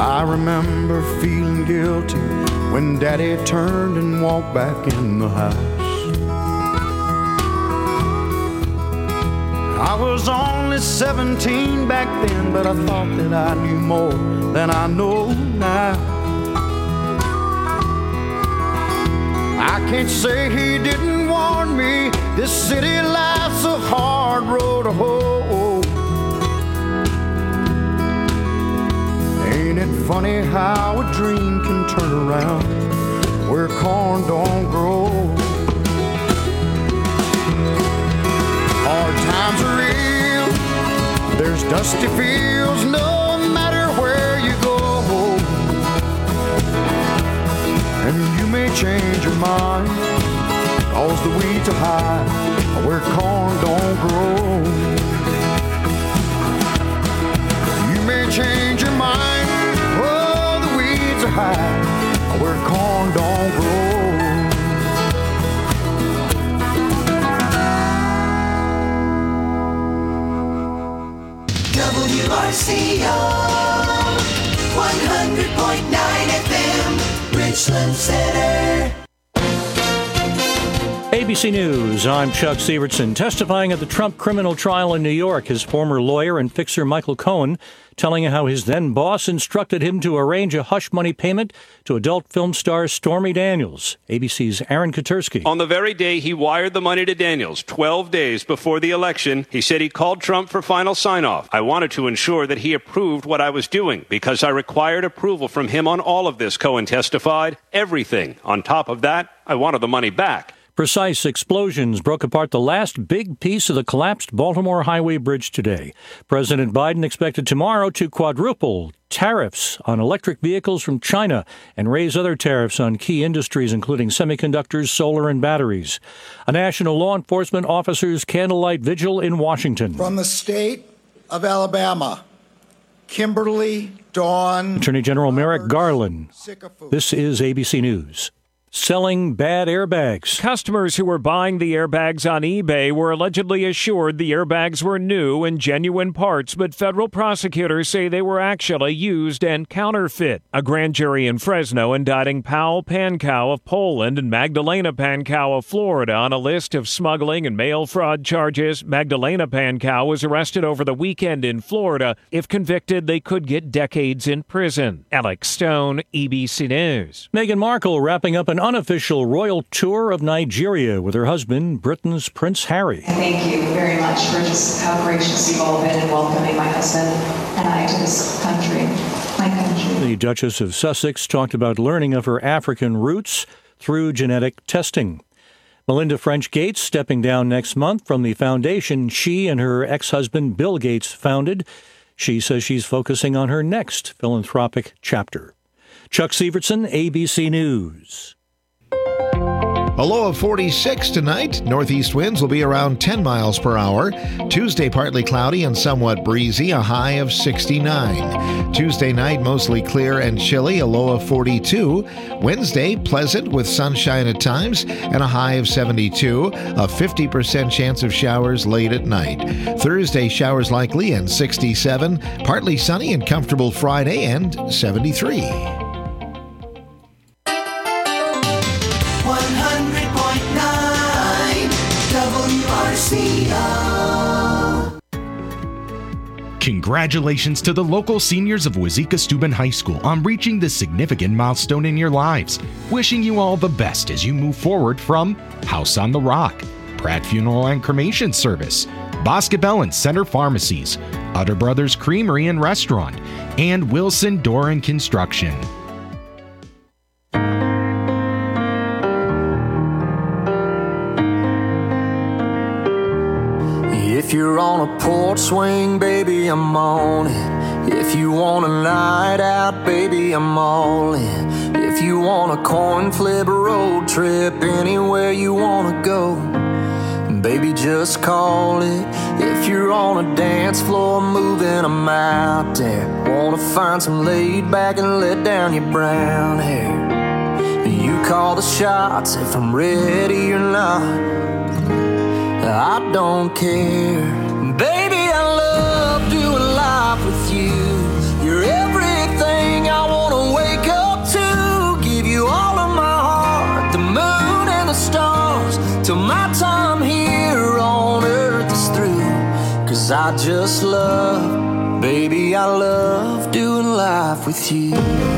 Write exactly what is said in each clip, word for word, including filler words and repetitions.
I remember feeling guilty when Daddy turned and walked back in the house. I was only seventeen back then, but I thought that I knew more than I know now. I can't say he didn't warn me, this city life's a hard road to hoe. Ain't it funny how a dream can turn around where corn don't grow? Hard times are real, there's dusty fields no matter where you go. And you may change your mind, cause the weeds are high where corn don't grow. You may change your mind, oh, the weeds are high where corn don't grow. W R C O one hundred point nine F M, Richland Center. A B C News, I'm Chuck Sievertson. Testifying at the Trump criminal trial in New York, his former lawyer and fixer Michael Cohen telling how his then boss instructed him to arrange a hush money payment to adult film star Stormy Daniels. A B C's Aaron Katersky. On the very day he wired the money to Daniels, twelve days before the election, he said he called Trump for final sign-off. I wanted to ensure that he approved what I was doing because I required approval from him on all of this, Cohen testified. Everything. On top of that, I wanted the money back. Precise explosions broke apart the last big piece of the collapsed Baltimore Highway Bridge today. President Biden expected tomorrow to quadruple tariffs on electric vehicles from China and raise other tariffs on key industries, including semiconductors, solar, and batteries. A national law enforcement officer's candlelight vigil in Washington. From the state of Alabama, Kimberly Dawn. Attorney General Merrick Garland. This is A B C News. Selling bad airbags. Customers who were buying the airbags on eBay were allegedly assured the airbags were new and genuine parts, but federal prosecutors say they were actually used and counterfeit. A grand jury in Fresno indicting Powell Pankow of Poland and Magdalena Pankow of Florida on a list of smuggling and mail fraud charges. Magdalena Pankow was arrested over the weekend in Florida. If convicted, they could get decades in prison. Alex Stone, A B C News. Meghan Markle wrapping up an unofficial royal tour of Nigeria with her husband, Britain's Prince Harry. Thank you very much for just how gracious you've all been in welcoming my husband and I to this country, my country. The Duchess of Sussex talked about learning of her African roots through genetic testing. Melinda French Gates stepping down next month from the foundation she and her ex-husband Bill Gates founded. She says she's focusing on her next philanthropic chapter. Chuck Sievertson, A B C News. A low of forty-six tonight. Northeast winds will be around ten miles per hour. Tuesday, partly cloudy and somewhat breezy, a high of sixty-nine. Tuesday night, mostly clear and chilly, a low of forty-two. Wednesday, pleasant with sunshine at times and a high of seventy-two. A fifty percent chance of showers late at night. Thursday, showers likely and sixty-seven. Partly sunny and comfortable Friday and seventy-three. Congratulations to the local seniors of Wazeeka Steuben High School on reaching this significant milestone in your lives. Wishing you all the best as you move forward from House on the Rock, Pratt Funeral and Cremation Service, Boscobel and Center Pharmacies, Utter Brothers Creamery and Restaurant, and Wilson Door and Construction. If you're on a porch swing, baby, I'm on it. If you want a night out, baby, I'm all in. If you want a coin flip road trip, anywhere you want to go, baby, just call it. If you're on a dance floor moving, I'm out there. Want to find some laid back and let down your brown hair. You call the shots if I'm ready or not, I don't care. Baby, I love doing life with you. You're everything I 'cause I just love, baby, I love doing life with you.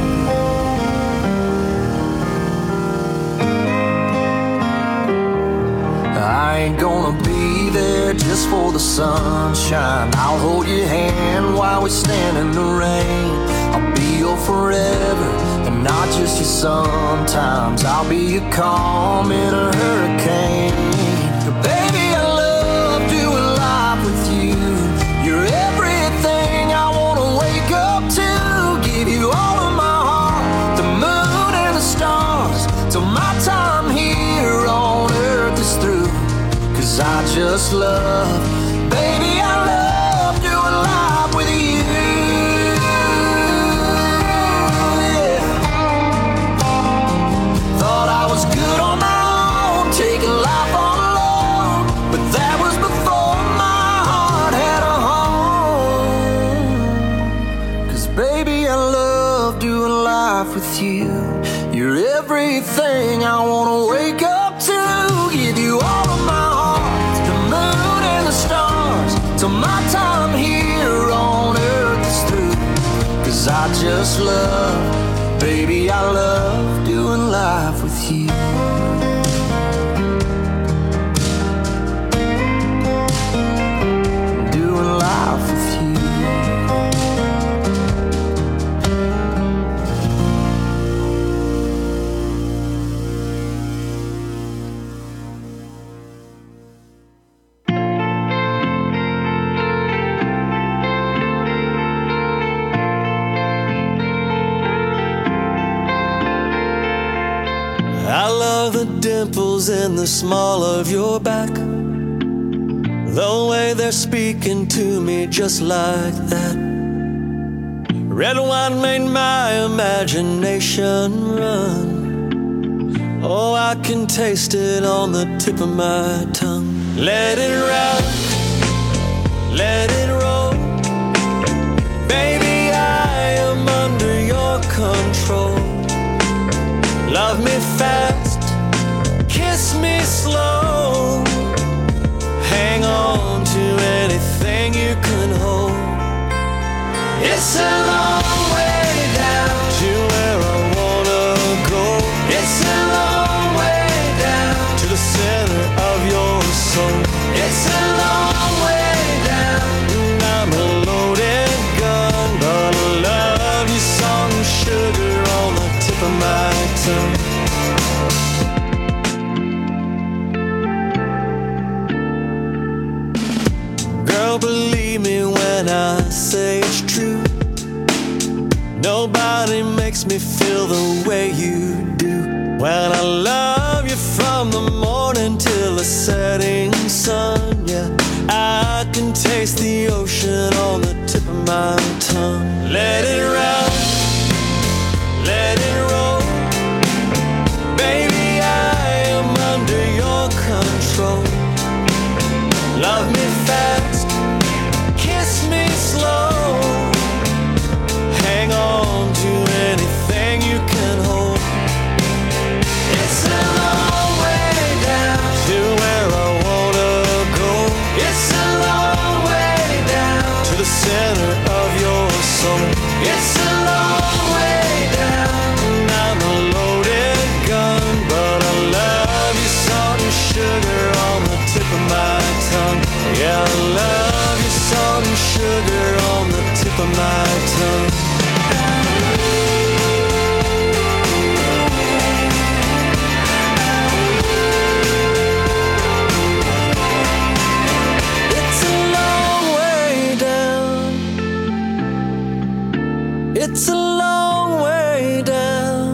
I ain't gonna be there just for the sunshine. I'll hold your hand while we stand in the rain. I'll be your forever and not just your sometimes. I'll be your calm in a hurricane. Baby, I love doing life with you. You're everything I wanna wake up to. Give you all of my heart, the moon and the stars, till my time here on earth is through. 'Cause I just love, baby, I love doing life with you. Yeah. Thought I was good on my own, taking life all alone, but that was before my heart had a home. 'Cause baby, I love doing life with you. You're everything I wanna wake up to. Give you all of my till my time here on earth is through. 'Cause I just love, baby, I love doing life with you. Doing life with you. I love the dimples in the small of your back, the way they're speaking to me just like that. Red wine made my imagination run. Oh, I can taste it on the tip of my tongue. Let it rock, let it roll. Baby, I am under your control. Love me fast, kiss me slow. Hang on to anything you can hold. It's a long way down to where I wanna go. It's a long way down to the center of your soul. It's a long way down, and I'm a loaded gun, but I love you salt and sugar on the tip of my tongue. Girl, believe me when I say it's true. Nobody makes me feel the way you do. When I love you from the morning till the setting sun, yeah, I can taste the ocean on the tip of my tongue. Let it rock, let it roll. Baby, I am under your control. Love me fast, kiss me slow. Hang on to anything you can hold. It's a long way down to where I wanna go. It's a long way down to the center of your soul. It's a long way down, and I'm a loaded gun, but I love you salt and sugar on the tip of my tongue. Yeah, I love you salt and sugar on the tip of my tongue. It's a long way down. It's a long way down.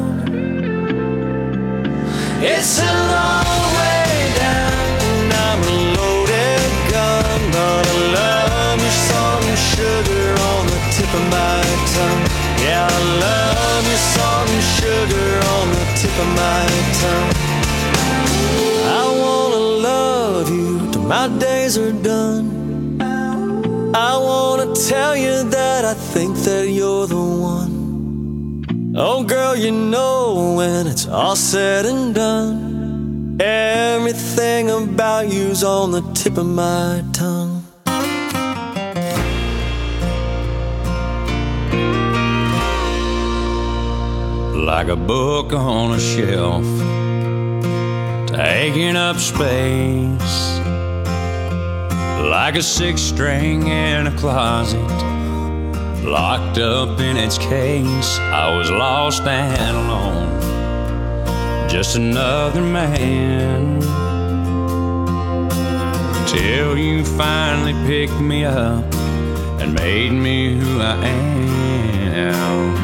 It's a long way down, and I'm a loaded gun, but I love your salt and sugar on the tip of my tongue. Yeah, I love your salt and sugar on the tip of my tongue. I wanna love you till my days are done. I wanna tell you that I think that you're the one. Oh girl, you know when it's all said and done, everything about you's on the tip of my tongue. like a book on a shelf, taking up space, like a six string in a closet, locked up in its case. I was lost and alone, just another man, till you finally picked me up and made me who I am.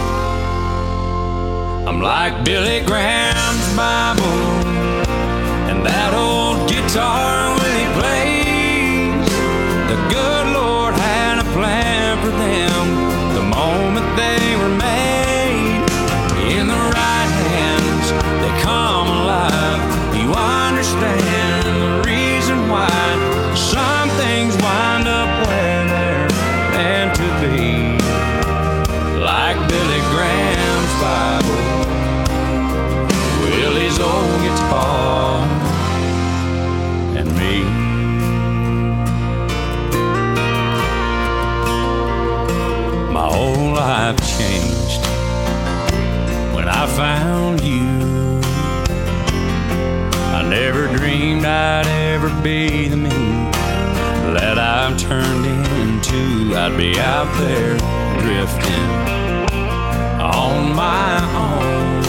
I'm like Billy Graham's Bible and that old guitar when he plays. The good Lord had a plan for them the moment they were made. In the right hands, they come alive. You understand the reason why some things wind up where they're meant to be. Like Billy Graham's Bible, Willie's old guitar, and me. My whole life changed when I found you. I never dreamed I'd ever be the me that I've turned into. I'd be out there drifting on my own,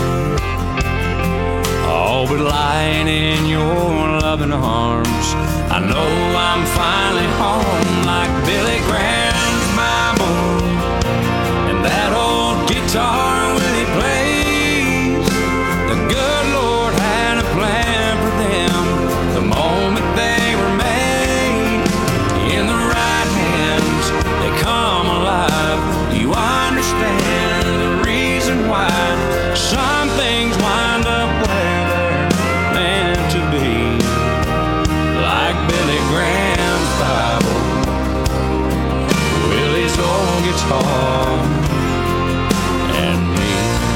all but lying in your loving arms. I know I'm finally home, like Billy Graham's Bible and that old guitar when he plays. The good Lord had a plan for them the moment they were made. In the right hands, they come alive. You understand the reason why some things wind up where they're meant to be. Like Billy Graham's Bible, Willie's old guitar, and me.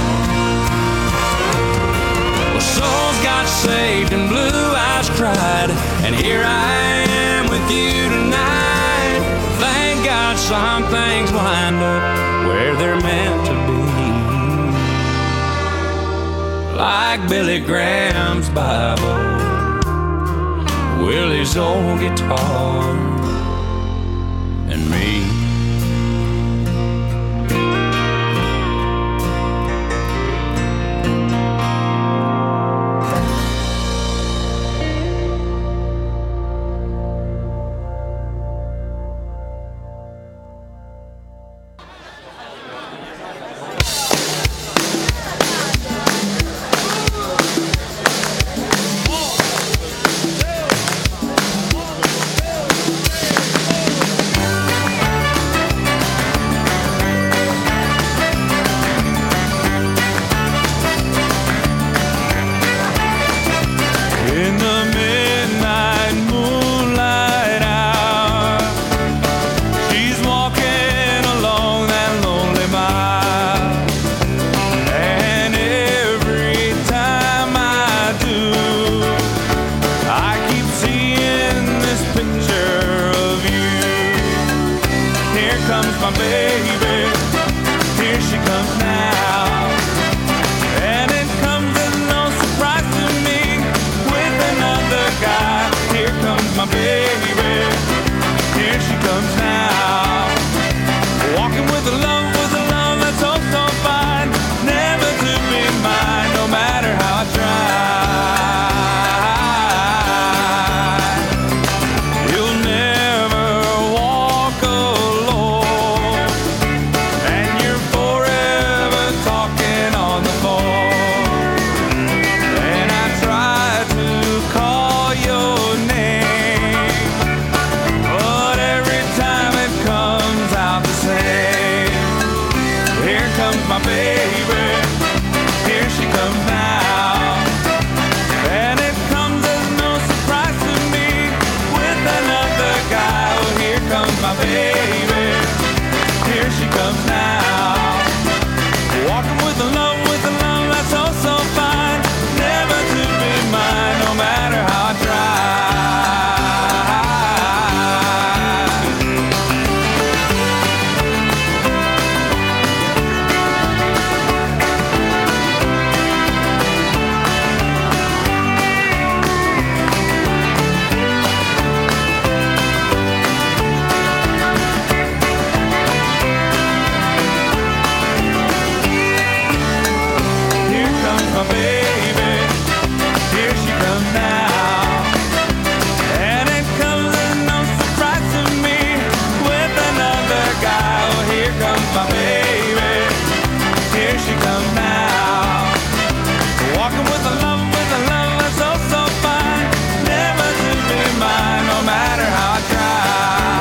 Well, souls got saved and blue eyes cried, and here I am with you tonight. Thank God some things wind up where they're meant to be. Like Billy Graham's Bible, Willie's old guitar, and me. comes my baby. Here she comes now. Walking with a love, with a love that's so, so fine. Never to be mine, no matter how I try.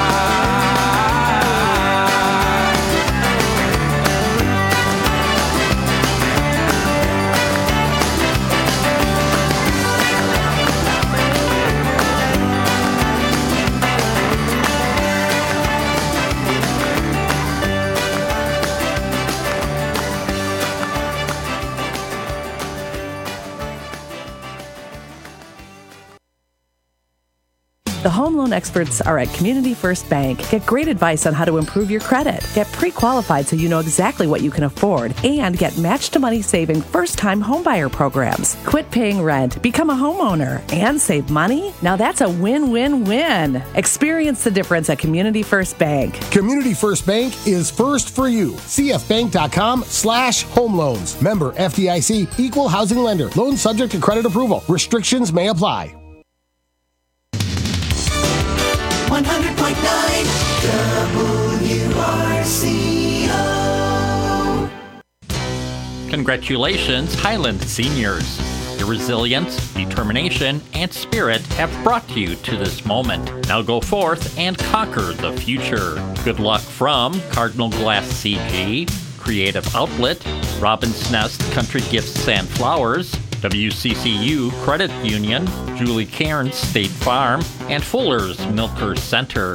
The home loan experts are at Community First Bank. Get great advice on how to improve your credit. Get pre-qualified so you know exactly what you can afford. And get match-to-money saving first-time homebuyer programs. Quit paying rent, become a homeowner, and save money? Now that's a win-win-win. Experience the difference at Community First Bank. Community First Bank is first for you. cfbank.com slash home loans. Member F D I C, equal housing lender. Loan subject to credit approval. Restrictions may apply. one hundred point nine W R C O. Congratulations, Highland seniors. Your resilience, determination, and spirit have brought you to this moment. Now go forth and conquer the future. Good luck from Cardinal Glass C G, Creative Outlet, Robin's Nest Country Gifts and Flowers, W C C U Credit Union, Julie Cairns State Farm, and Fuller's Milker Center.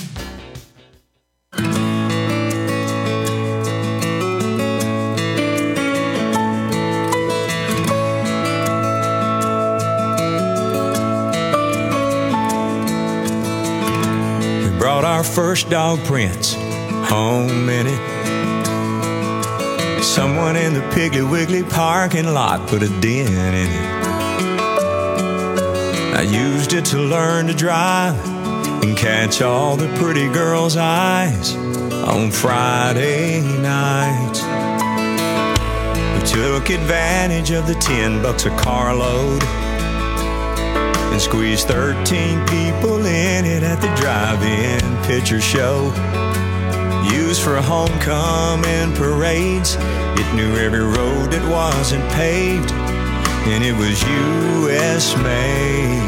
We brought our first dog, Prince, home in it. Someone in the Piggly Wiggly parking lot put a dent in it. I used it to learn to drive and catch all the pretty girls' eyes on Friday nights. We took advantage of the ten bucks a carload and squeezed thirteen people in it at the drive-in picture show. Used for homecoming parades, it knew every road that wasn't paved, and it was U S made.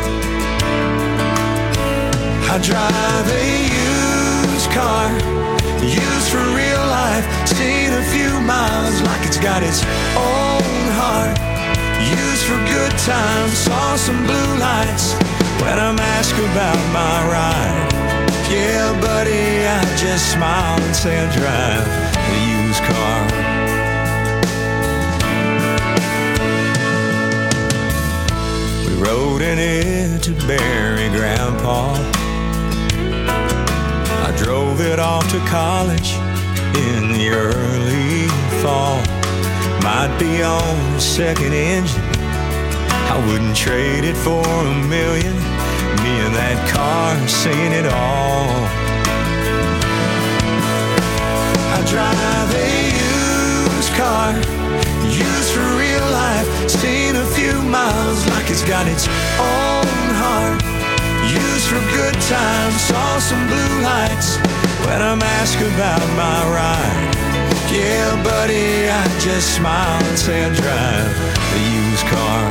I drive a used car, used for real life, seen a few miles like it's got its own heart. Used for good times, saw some blue lights when I'm asked about my ride. Yeah, buddy, I just smile and say I drive a used car. We rode in it to bury Grandpa. I drove it off to college in the early fall. Might be on a second engine, I wouldn't trade it for a million. Me and that car seen it all. I drive a used car, used for real life, seen a few miles like it's got its own heart. Used for good times, saw some blue lights when I'm asked about my ride. Yeah, buddy, I just smile and say I drive a used car.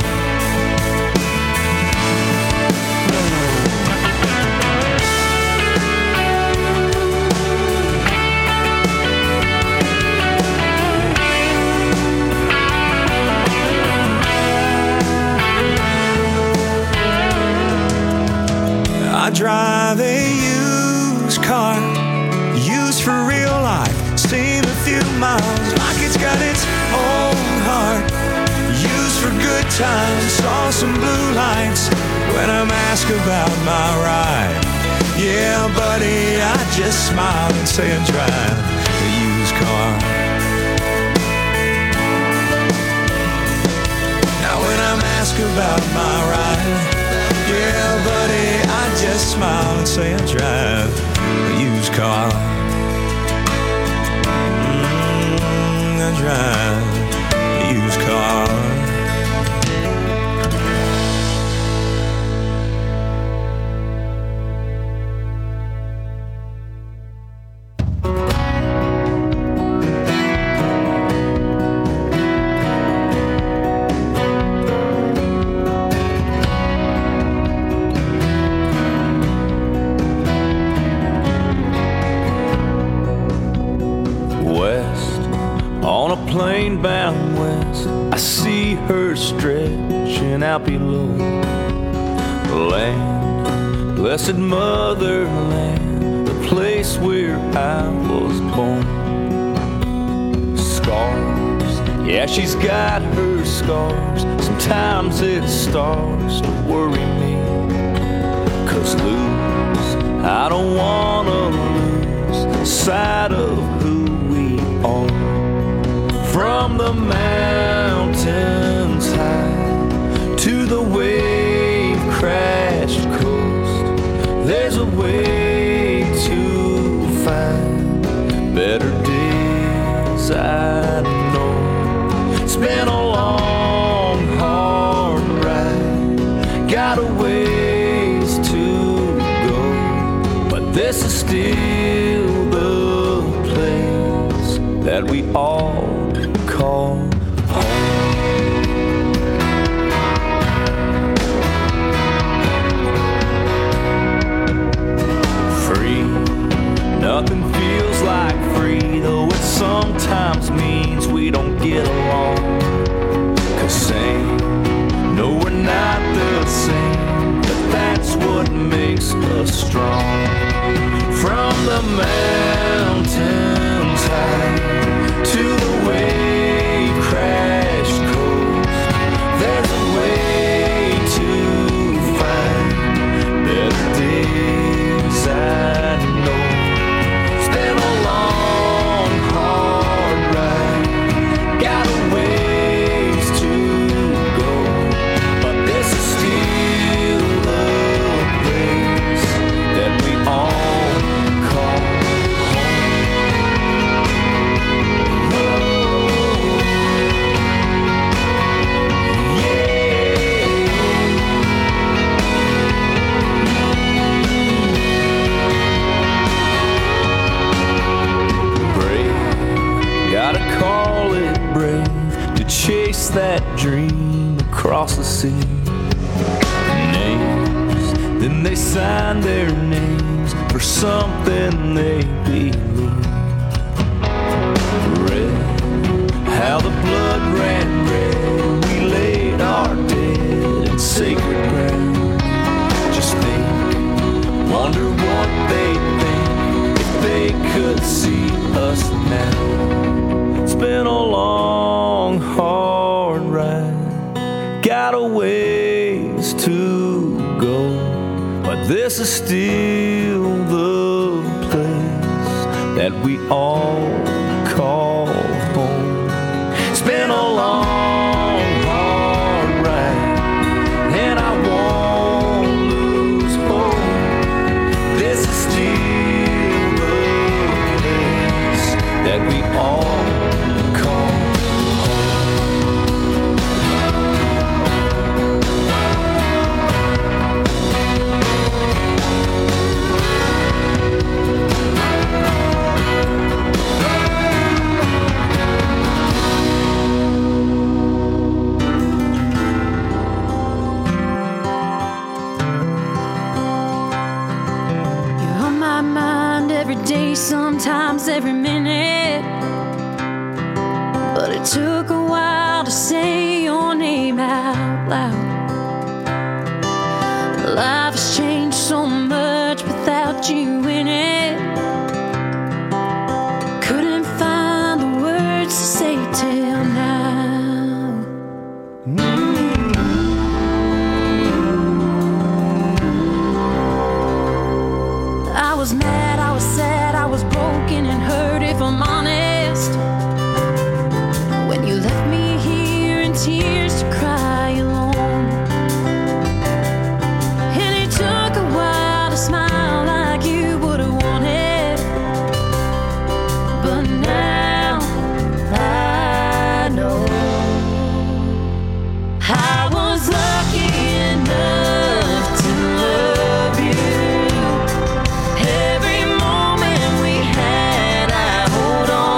I drive a used car, used for real life, seen a few miles like it's got its own heart. Used for good times, saw some blue lights when I'm asked about my ride. Yeah, buddy, I just smile and say I drive a used car. Now when I'm asked about my ride, yeah, buddy, I just smile and say I drive a used car. Mm, I drive a used car. a plane bound west, I see her stretching out below. Land, blessed motherland, the place where I was born. Scars, yeah, she's got her scars. Sometimes it starts to worry me. Cause lose, I don't wanna lose sight of who we are. From the mountains high to the wave-crashed coast, there's a way to find better days, I know. It's been a long, hard ride, got a ways to go, but this is still the place that we all call free. Nothing feels like free, though it sometimes means we don't get along. Cause same, no, we're not the same, but that's what makes us strong. From the mountains high to the wave-crashed coast, there's a way to find better days, I know. It's been a long, hard ride, got a ways to go, but this is still the place that we all call gotta call it brave to chase that dream across the sea. Names, then they sign their names for something they believe. Red, how the blood ran red, we laid our dead in sacred ground. Just think, wonder what they'd think if they could see us now. It's been a long, hard ride, got a ways to go, but this is still the place that we all call home. It's been a long, hard ride, and I won't lose hope. This is still the place that we all sometimes every minute, but it took a while to say your name out loud. Life has changed so much without you in it. Couldn't find the words to say till now. Mm-hmm. I was mad, I was sad, I was broken and hurt, if I'm honest. When you left me here in tears to cry alone, and it took a while to smile like you would have wanted, but now I know I was lucky enough to love you. Every moment we had, I hold on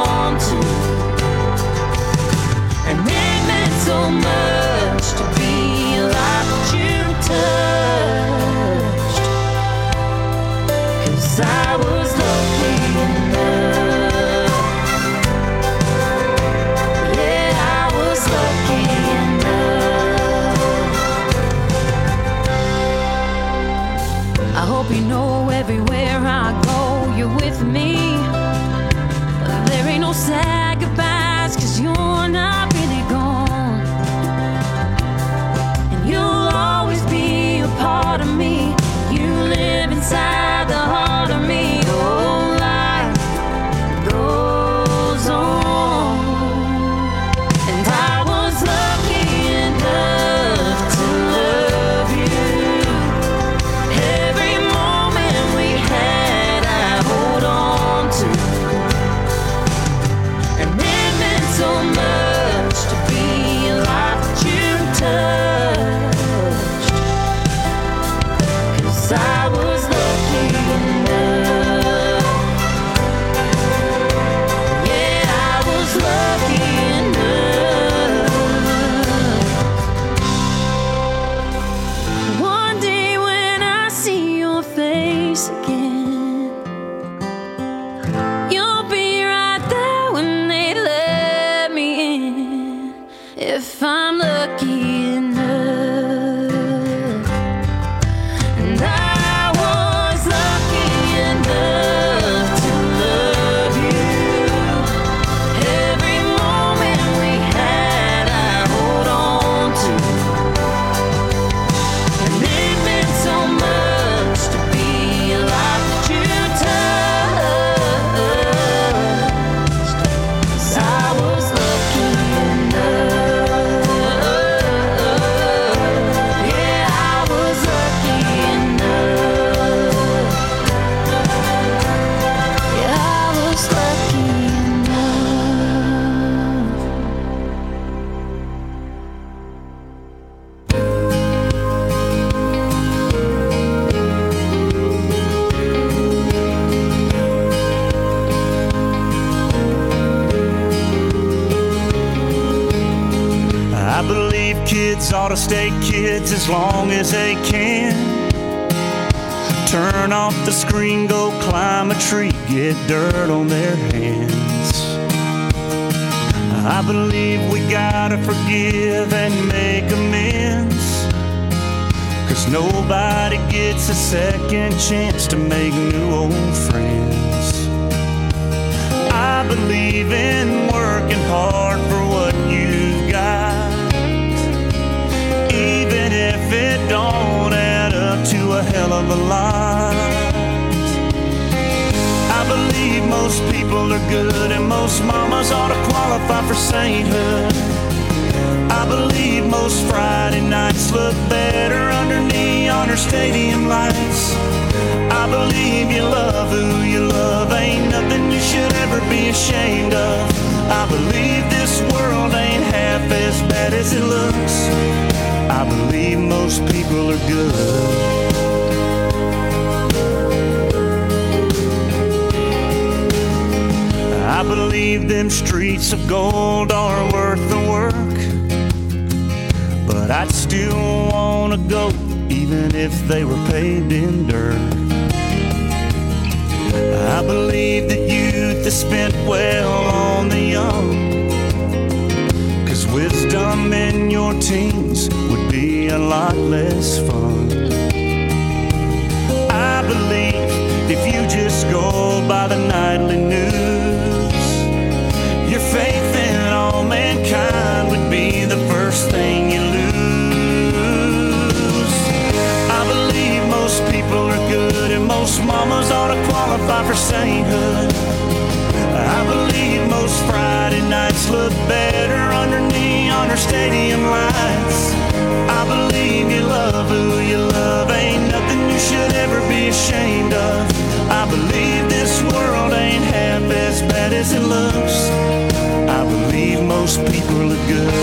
sad goodbyes, 'cause you're not really gone. And you'll always be a part of me. You live inside the heart of me. Oh, life goes on. And I was lucky enough to love you. Every moment we had, I hold on to. And it meant so much to be a life that you touched. 'Cause I was lucky enough. Yeah, I was lucky enough. One day when I see your face again, you'll be right there when they let me in. If I'm lucky enough. And I was lucky enough to love you. Every moment we had, I hold on to. And it meant so much to be a life that you touched. 'Cause I was lucky enough. Yeah, I was lucky enough. Yeah, I was lucky enough. I believe kids ought to stay kids as long as they can. Turn off the screen, go climb a tree, get dirt on their hands. I believe we gotta forgive and make amends, 'cause nobody gets a second chance to make new old friends. I believe in working hard for what you've got, even if it don't add up to a hell of a lot. I believe most people are good and most mamas ought to qualify for sainthood. I believe most Friday nights look better under neon or stadium lights. I believe you love who you love, ain't nothing you should ever be ashamed of. I believe this world ain't half as bad as it looks. I believe most people are good. I believe them streets of gold are worth the work, but I'd still wanna go even if they were paved in dirt. I believe that youth is spent well on the young, 'cause wisdom in your teens would be a lot less fun. I believe if you just go by the nightly news, your faith in all mankind would be the first thing you lose. I believe most people are good and most mamas ought to qualify for sainthood. I believe most Friday nights look better under neon or stadium lights. I believe you love who you love, ain't nothing you should ever be ashamed of. I believe this world ain't half as bad as it looks. I believe most people are good.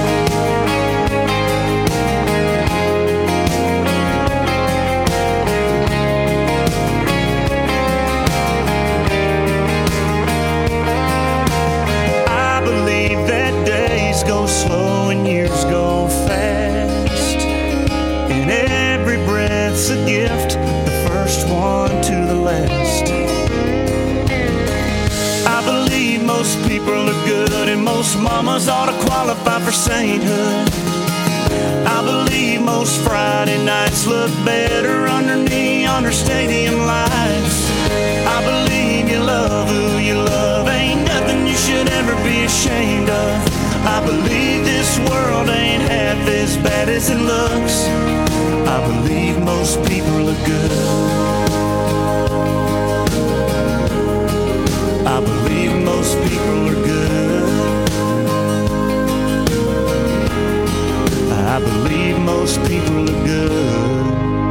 Go slow and years go fast, and every breath's a gift, the first one to the last. I believe most people are good and most mamas ought to qualify for sainthood. I believe most Friday nights look better under neon or stadium lights. I believe you love who you love, ain't nothing you should and looks. I believe most people are good. I believe most people are good. I believe most people are good.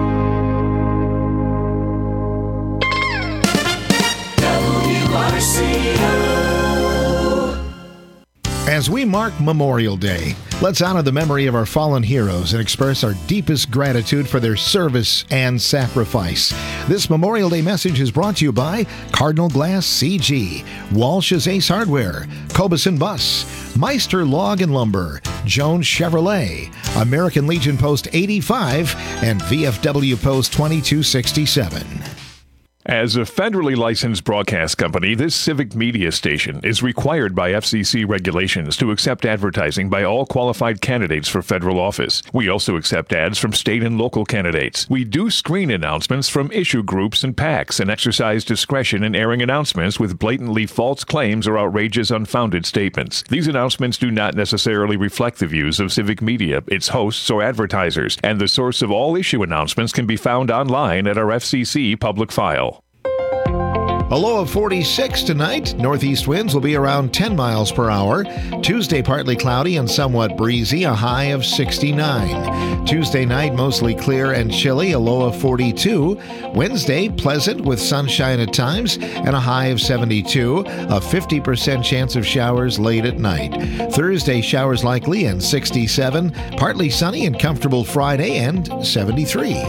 W R C O. As we mark Memorial Day, let's honor the memory of our fallen heroes and express our deepest gratitude for their service and sacrifice. This Memorial Day message is brought to you by Cardinal Glass C G, Walsh's Ace Hardware, Cobeson Bus, Meister Log and Lumber, Jones Chevrolet, American Legion Post eighty-five, and V F W Post twenty-two sixty-seven. As a federally licensed broadcast company, this civic media station is required by F C C regulations to accept advertising by all qualified candidates for federal office. We also accept ads from state and local candidates. We do screen announcements from issue groups and PACs and exercise discretion in airing announcements with blatantly false claims or outrageous, unfounded statements. These announcements do not necessarily reflect the views of civic media, its hosts, or advertisers, and the source of all issue announcements can be found online at our F C C public file. A low of forty-six tonight. Northeast winds will be around ten miles per hour. Tuesday, partly cloudy and somewhat breezy, a high of sixty-nine. Tuesday night, mostly clear and chilly, a low of forty-two. Wednesday, pleasant with sunshine at times and a high of seventy-two. A fifty percent chance of showers late at night. Thursday, showers likely and sixty-seven. Partly sunny and comfortable Friday and seventy-three.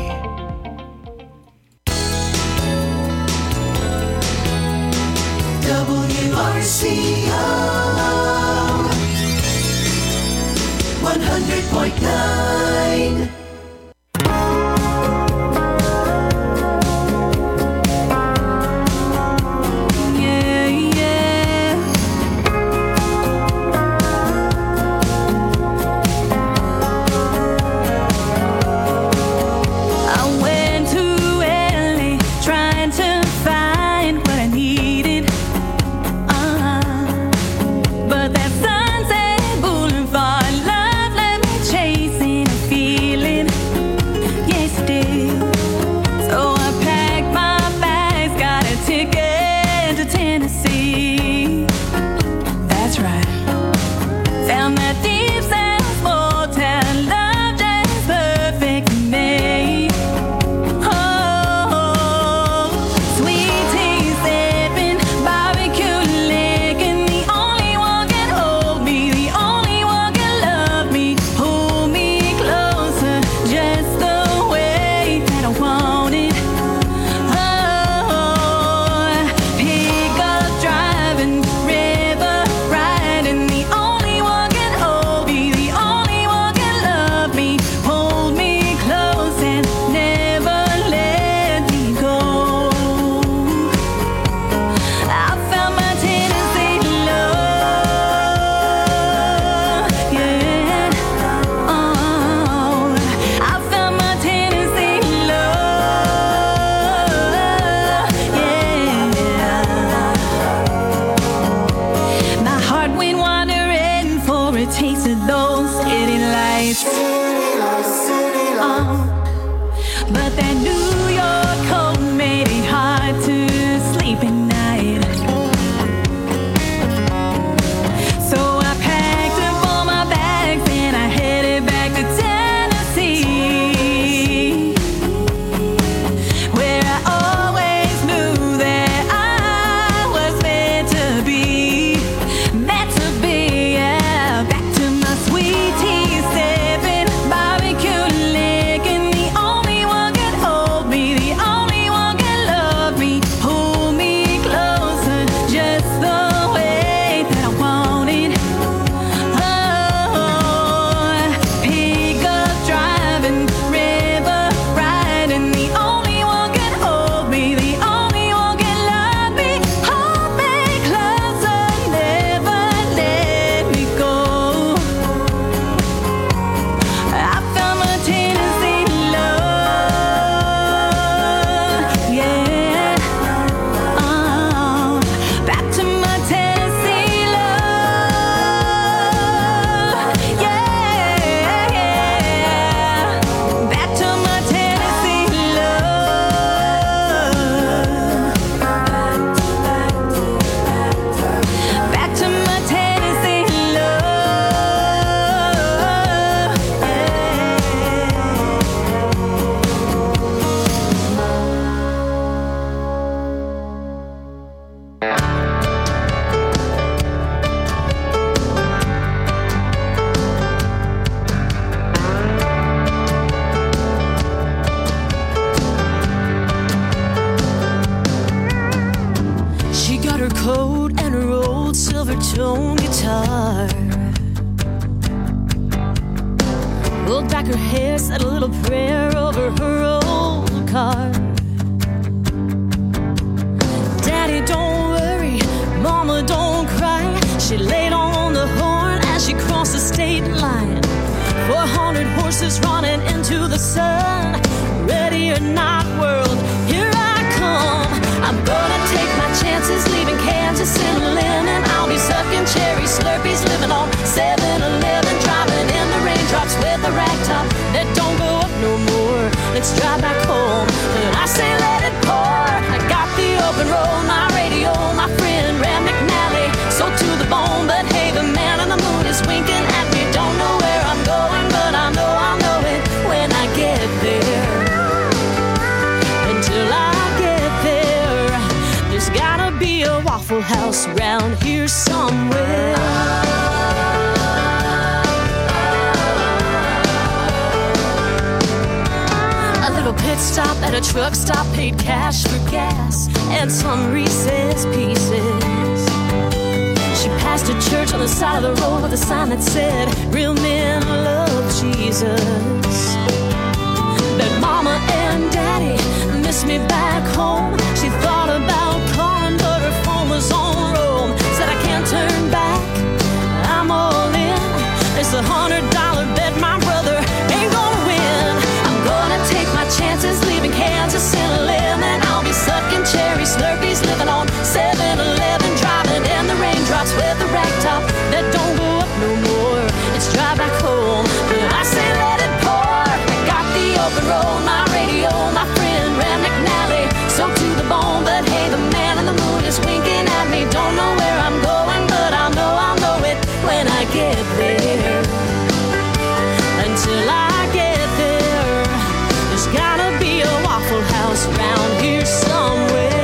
W R C O one hundred point nine. Yeah, yeah. I went to L A trying to find what I needed. But that Sunset Boulevard love let me chasing a feeling. Yes, it did. So I packed my bags, got a ticket to Tennessee. That's right. Found that deep South motel, love just perfect for me. Oh, sweet tea sipping, barbecue licking, the only one can hold me, the only one can love me, pull me closer, just the way that I want it. Oh, pick up driving, river riding, the only one can hold me, the only one can love me, hold me close and never let me go. I found my Tennessee love, yeah. Oh, I found my Tennessee love, yeah. My heart went wandering for a taste of those city lights. Oh, but that New York cold made it hard to sleep at night. So I packed up all my bags and I headed back to Tennessee, where I always knew that I was meant to be, meant to be, yeah. Back to my sweet tea sipping, coat and her old silver tone guitar. Pulled back her hair, said a little prayer over her old car. Daddy, don't worry, Mama, don't cry. She laid on the horn as she crossed the state line. Four hundred horses running into the sun. Ready or not, world, here I come. I'm gonna take my chances, leaving Kansas in linen. I'll be sucking cherry slurpees, living on seven eleven, driving in the raindrops with a rag top that don't go up no more. Let's drive back home, but I say let it pour. I got the open road, my radio, my friend Ram McNally, so to the bone. But hey, the man on the moon is winking at me. Don't know where I'm going, but I know I'll know it when I get there. Until I get there, there's gotta be a Waffle House round here somewhere. A little pit stop at a truck stop, paid cash for gas and some Reese's Pieces. She passed a church on the side of the road with a sign that said, real men love Jesus. But Mama and Daddy miss me back home. She thought about calling, but her phone was on roam. Said I can't turn back, I'm all in. It's a hundred dollar bet my brother ain't gonna win. I'm gonna take my chances, leaving Kansas in a lemon. I'll be sucking cherry slurpees, living on seven eleven, driving in the raindrops with a rag top that don't go up no more. It's drive back home, but I say let it pour. I got the open road, my radio, my friend Ram McNally, so to the bone. But hey, the man on the moon is winking at me. Don't know where I'm going, but I know I'll know it when I get there. Until I get there, there's gotta be a Waffle House round here somewhere.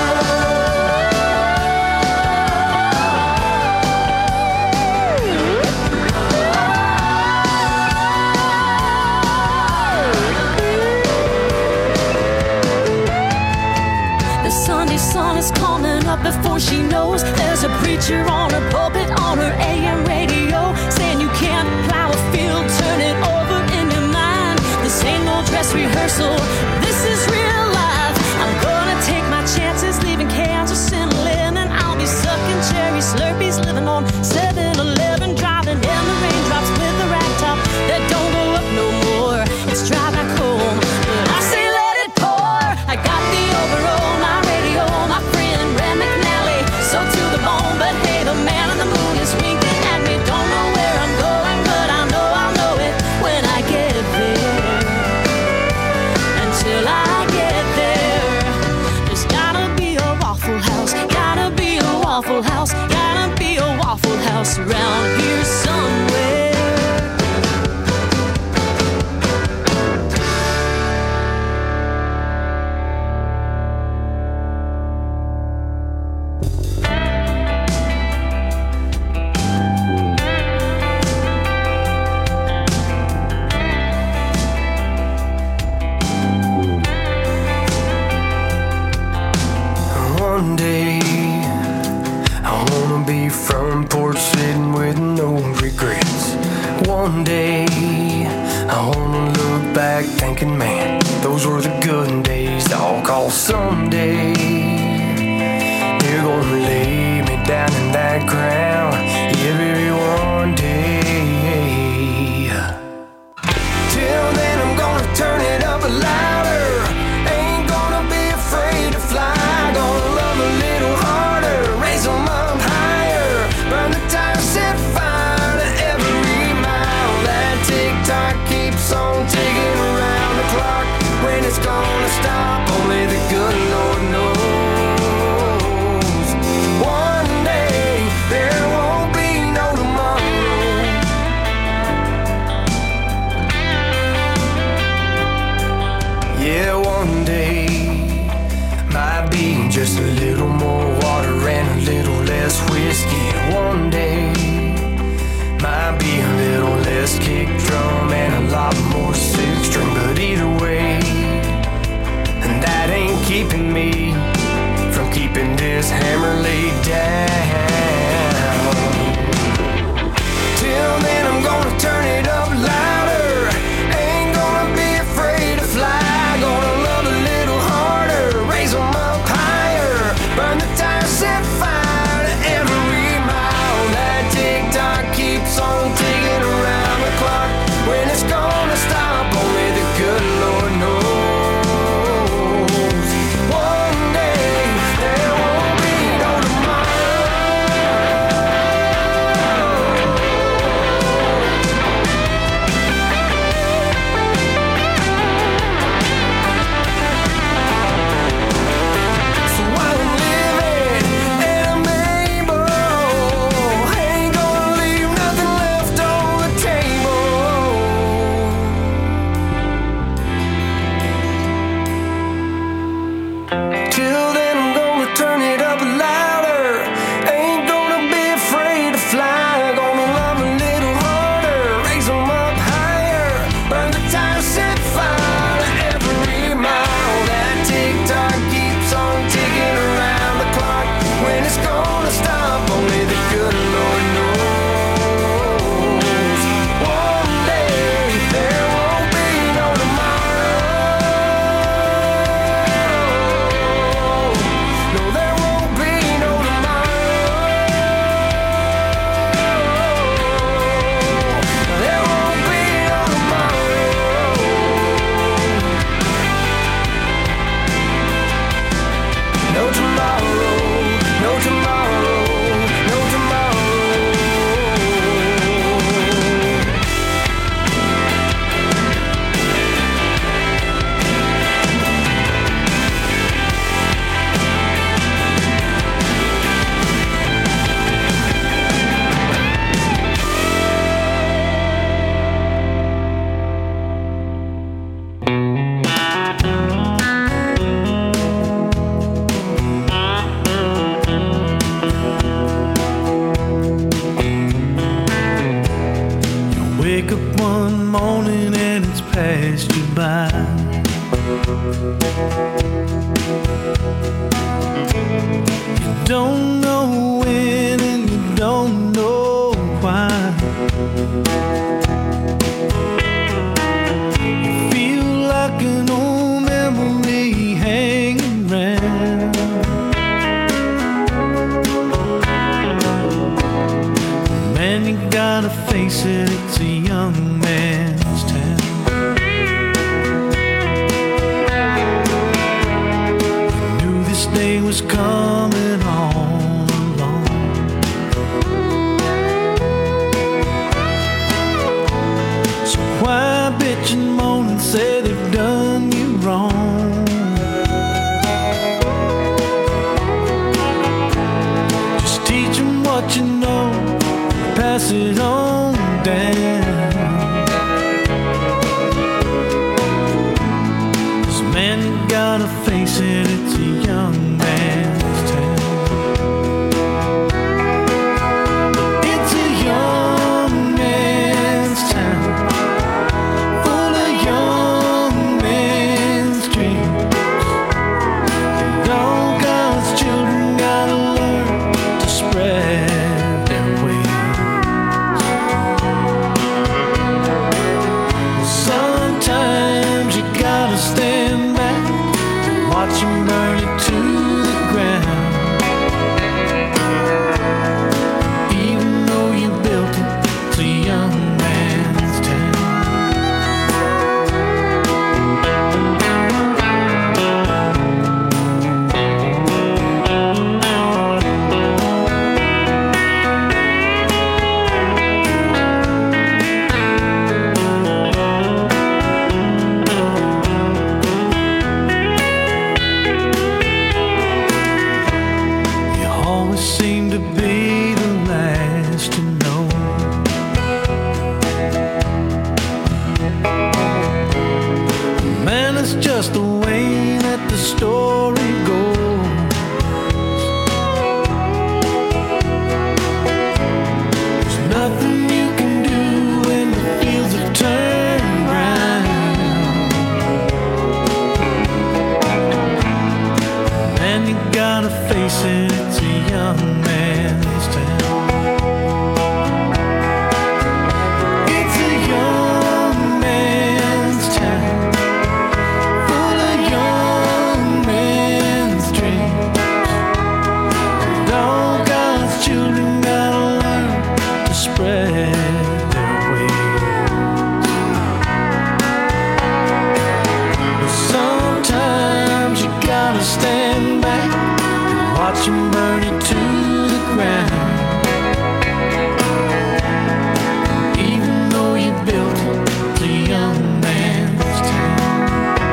Sun is coming up before she knows. There's a preacher on her pulpit on her A M radio, saying you can't plow a field, turn it over in your mind. This ain't no dress rehearsal, this is real life. I'm gonna take my chances, leaving Kansas in a lemon. I'll be sucking cherry slurpees, living on seven eleven, driving in the raindrops with a rag top that don't go up no more. It's drive back home, but I say let it pour. I got the overall, my radio, my friend Ram McNally, so to the bone. But hey, the man on the moon is winking at me. Don't know where I'm going, but I know I'll know it when I get there. Until I get there, there's gotta be a Waffle House, gotta be a Waffle House, gotta be a Waffle House around here somewhere. One day I wanna be front porch sitting with no regrets. One day I wanna look back thinking, man, those were the good days. I'll call someday they're gonna lay me down in that ground. Yeah, baby, one day. Till then I'm gonna turn it up louder. Ain't gonna be afraid to fly. Gonna love a little harder, raise them up higher. Burn the tires, set fire to every mile. That tick-tock keeps on ticking around the clock. When it's gonna stop, only the good Lord knows. One day there wake up one morning and it's passed you by. You don't know when and you don't know why. You feel like an old memory hanging round. Man, you gotta face it, it's a young man's town. You knew this day was coming all along. So why bitch and moan and say they've done you wrong? Just teach them what you know, pass it on down. 'Cause man, you gotta face it, it's a young man's town. It's a young man's town, full of young men's dreams. And all God's children gotta learn to spread their wings. Sometimes you gotta stand back and watch them burn it to the ground. Even though you built it, it's a young man's town. You always seem to be the last to know. Man, it's just the way that the story goes. There's nothing you can do when the fields have turned round. Man, you gotta face it, it's a young man's town. It's a young man's town, full of young men's dreams. And all God's children gotta learn to spread their wings. But sometimes you gotta stand back and watch them burn it to the ground. Even though you built it, it's a young man's town.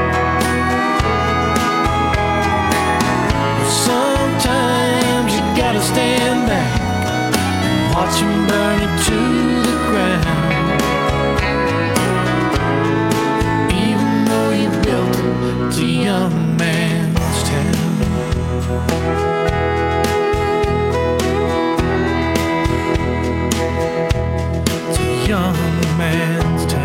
But sometimes you gotta stand back and watch them burn it to the ground. Even though you built it, it's a young man's town. It's a young man's town.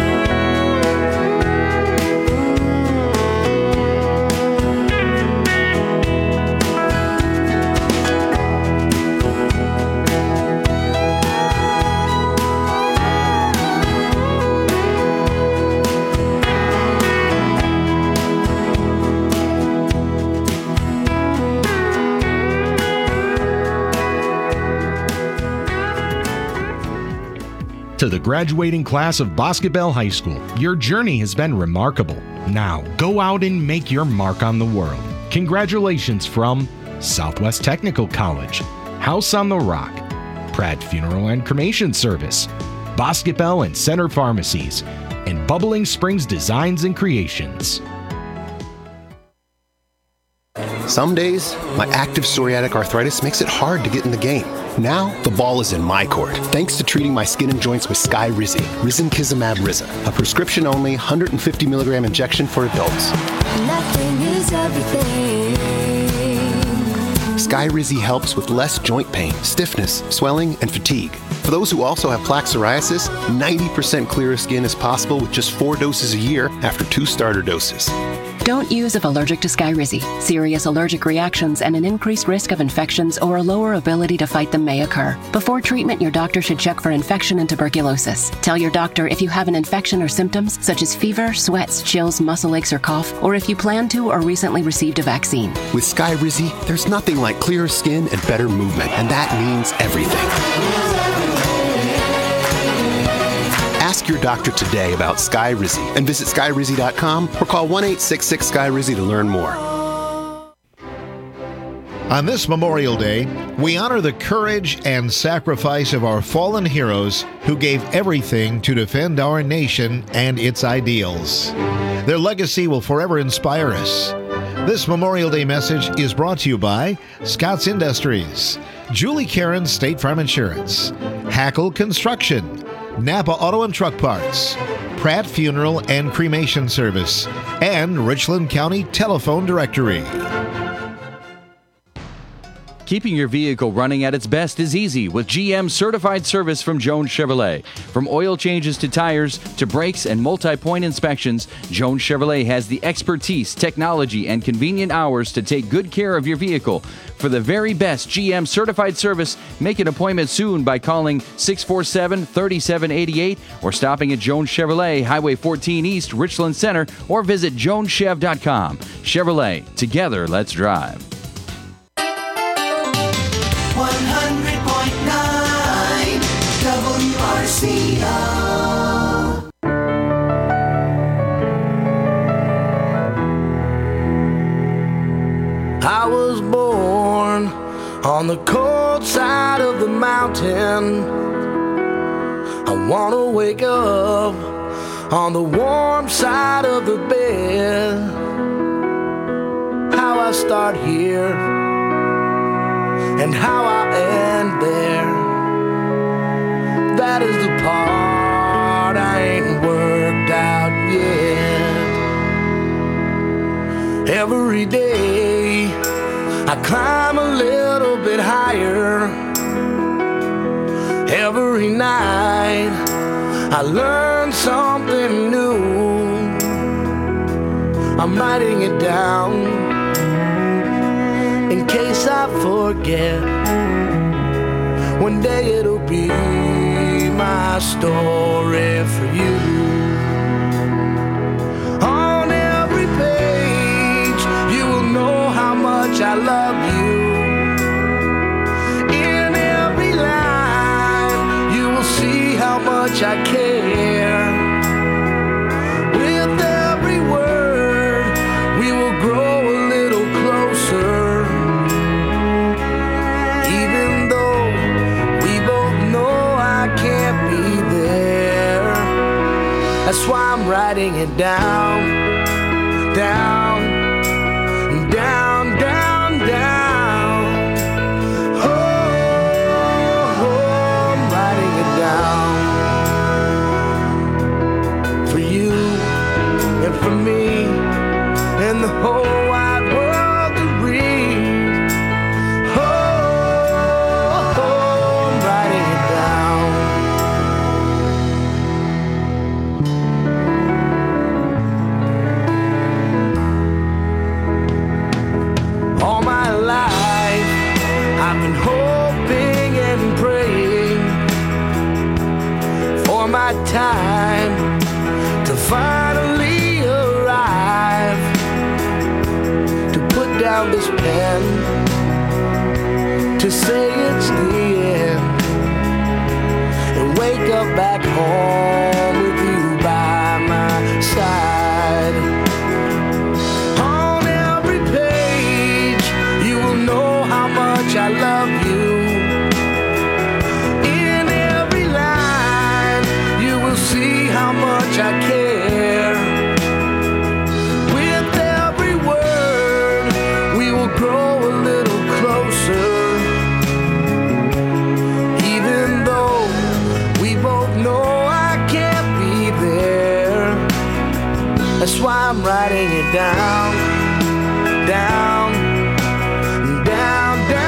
To the graduating class of Boscobel High School, your journey has been remarkable. Now, go out and make your mark on the world. Congratulations from Southwest Technical College, House on the Rock, Pratt Funeral and Cremation Service, Boscobel and Center Pharmacies, and Bubbling Springs Designs and Creations. Some days, my active psoriatic arthritis makes it hard to get in the game. Now, the ball is in my court, thanks to treating my skin and joints with Skyrizi, Risankizumab Riza, a prescription-only one hundred fifty milligram injection for adults. Nothing is everything. Sky Rizzy helps with less joint pain, stiffness, swelling, and fatigue. For those who also have plaque psoriasis, ninety percent clearer skin is possible with just four doses a year after two starter doses. Don't use if allergic to Skyrizi. Serious allergic reactions and an increased risk of infections or a lower ability to fight them may occur. Before treatment, your doctor should check for infection and tuberculosis. Tell your doctor if you have an infection or symptoms such as fever, sweats, chills, muscle aches, or cough, or if you plan to or recently received a vaccine. With Skyrizi, there's nothing like clearer skin and better movement, and that means everything. Ask your doctor today about Skyrizi and visit Skyrizi dot com or call one eight six six Skyrizi to learn more. On this Memorial Day, we honor the courage and sacrifice of our fallen heroes who gave everything to defend our nation and its ideals. Their legacy will forever inspire us. This Memorial Day message is brought to you by Scotts Industries, Julie Karen State Farm Insurance, Hackle Construction, Napa Auto and Truck Parts, Pratt Funeral and Cremation Service, and Richland County Telephone Directory. Keeping your vehicle running at its best is easy with G M Certified Service from Jones Chevrolet. From oil changes to tires to brakes and multi-point inspections, Jones Chevrolet has the expertise, technology, and convenient hours to take good care of your vehicle. For the very best G M Certified Service, make an appointment soon by calling six four seven, three seven eight eight or stopping at Jones Chevrolet, Highway fourteen East, Richland Center, or visit jones chev dot com. Chevrolet, together, let's drive. one hundred point nine W R C O. I was born on the cold side of the mountain. I want to wake up on the warm side of the bed. How I start here and how I end there, that is the part I ain't worked out yet. Every day I climb a little bit higher. Every night I learn something new. I'm writing it down in case I forget. One day it'll be my story for you. On every page you will know how much I love you. In every line you will see how much I care. With every word we will grow a little closer. That's why I'm writing it down, down, down, down, down. Oh, oh, I'm writing it down for you and for me and the whole wide world to read. Oh, oh, I'm writing it down. All my life I've been hoping and praying for my time to finally arrive, to put down this pen, to say it's the end, and wake up back home with you by my side. On every page you will know how much I love you. In every line you will see how much I care. With every word we will grow a little closer. Even though we both know I can't be there, that's why I'm writing it down, down, down, down.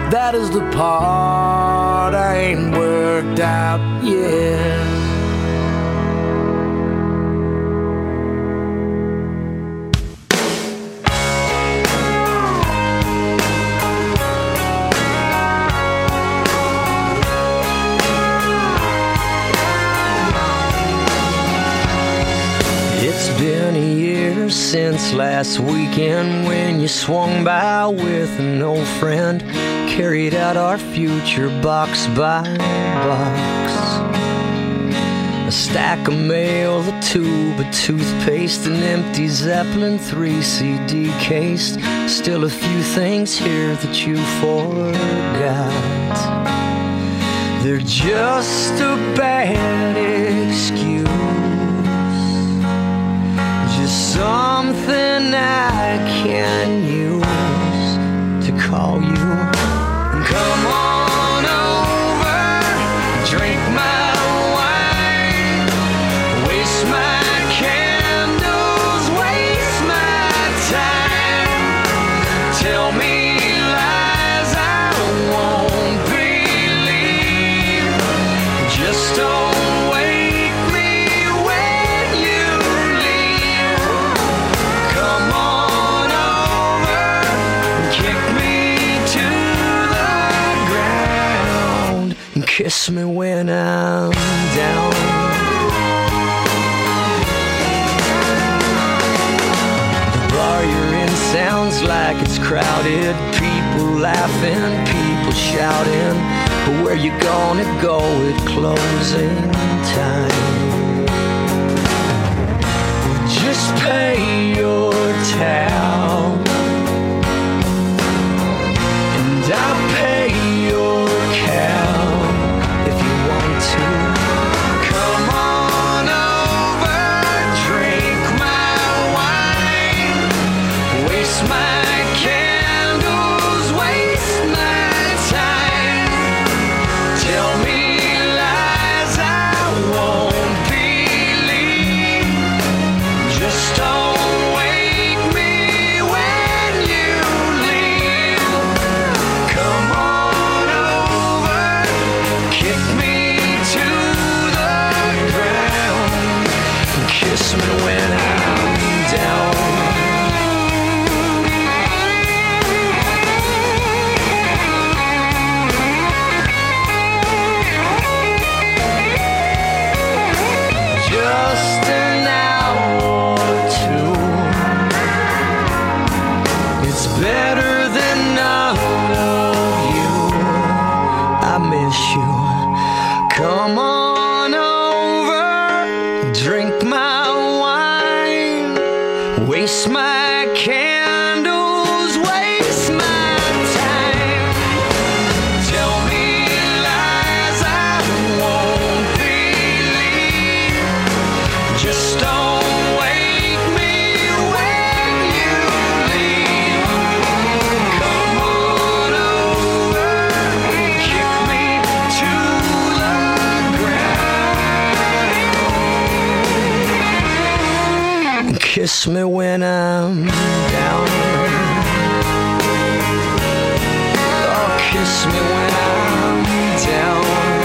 That is the part I ain't worked out yet. It's been a year since last weekend when you swung by with an old friend, carried out our future box by box. A stack of mail, a tube of toothpaste, an empty Zeppelin three C D case. Still a few things here that you forgot. They're just a bad excuse, just something I can use to call you. Come on over, drink my wine, waste my candles, waste my time. Tell me lies I won't believe. Just don't wake me when you leave. Come on over, kick me to kiss me when I'm down. The bar you're in sounds like it's crowded. People laughing, people shouting. But where you gonna go at closing time? Just pay your tab, and I'll pay your cab. Come on over, drink my wine, waste my candles, waste my time. Tell me lies I won't believe. Just don't wake me when you leave. Come on over, kick me to the ground, kiss me when I'm down. Just an hour or two, it's better than none of you. I miss you. Come on over, drink my wine, waste my candles, waste my time. Tell me lies I won't believe. Just don't wake me when you leave. Come on over, kick me to the kiss me when I'm down. Oh, kiss me when I'm down.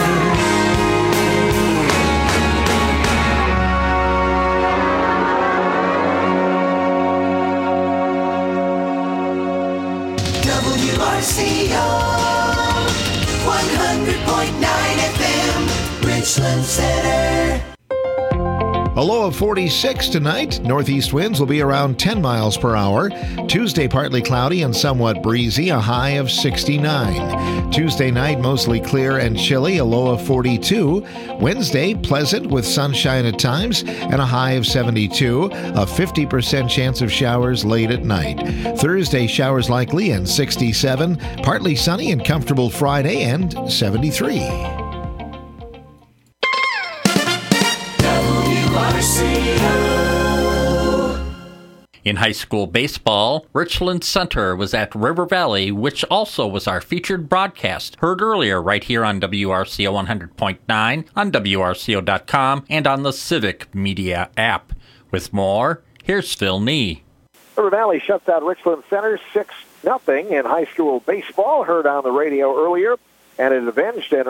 W R C O one hundred point nine F M, Richland Center. A low of forty-six tonight. Northeast winds will be around ten miles per hour. Tuesday, partly cloudy and somewhat breezy, a high of sixty-nine. Tuesday night, mostly clear and chilly, a low of forty-two. Wednesday, pleasant with sunshine at times and a high of seventy-two. A fifty percent chance of showers late at night. Thursday, showers likely and sixty-seven. Partly sunny and comfortable Friday and seventy-three. In high school baseball, Richland Center was at River Valley, which also was our featured broadcast, heard earlier right here on W R C O one hundred point nine, on W R C O dot com, and on the Civic Media app. With more, here's Phil Nee. River Valley shuts out Richland Center six nothing in high school baseball. Heard on the radio earlier, and it avenged an